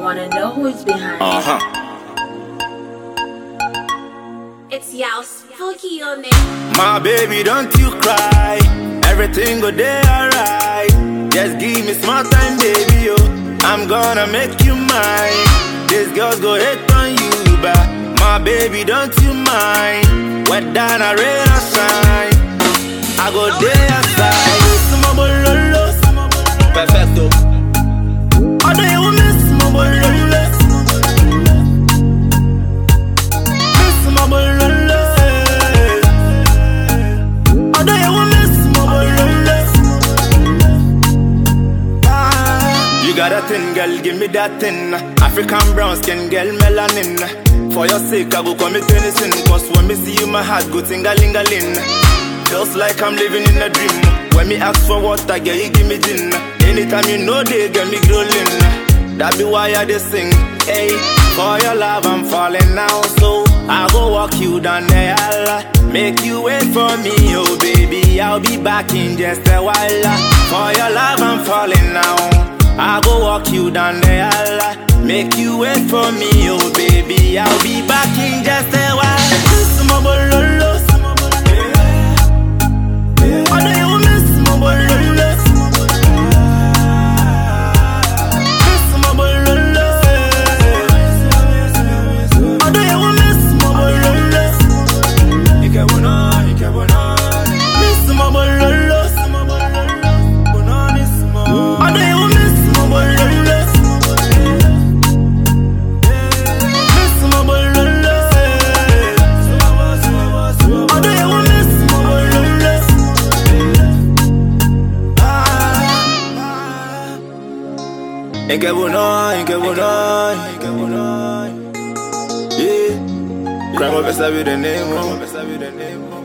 wanna know who's behind it. It's Yao Spooky on it. My baby, don't you cry. Everything go there alright. Just give me small time, baby, yo. I'm gonna make you mine. These girls go hate on you, but my baby, don't you mind. Wet down a rain or shine, I go there outside. Perfecto. I do you miss my bololo? Miss my bololo. I do you miss my bololo? You got a thing, girl, give me that thing. African brown skin, girl, melanin. For your sake, I go commit anything. Cause when me see you, my heart go ting-a-ling-a-ling. Feels like I'm living in a dream. When me ask for water, girl, you give me gin. Anytime you know they get me growling. That be why I just sing. Hey, for your love I'm falling now. So I go walk you down the aisle. Make you wait for me, oh baby. I'll be back in just a while. For your love I'm falling now. I go walk you down the aisle. Make you wait for me, oh baby. I'll be back in just a while. I know you miss my bololo. Miss my bololo. I know you miss my bololo. Miss my bololo. I know you miss my bololo. Miss my bololo. I know you miss my bololo. Inke bonoy. Yeah. Crime of a the name.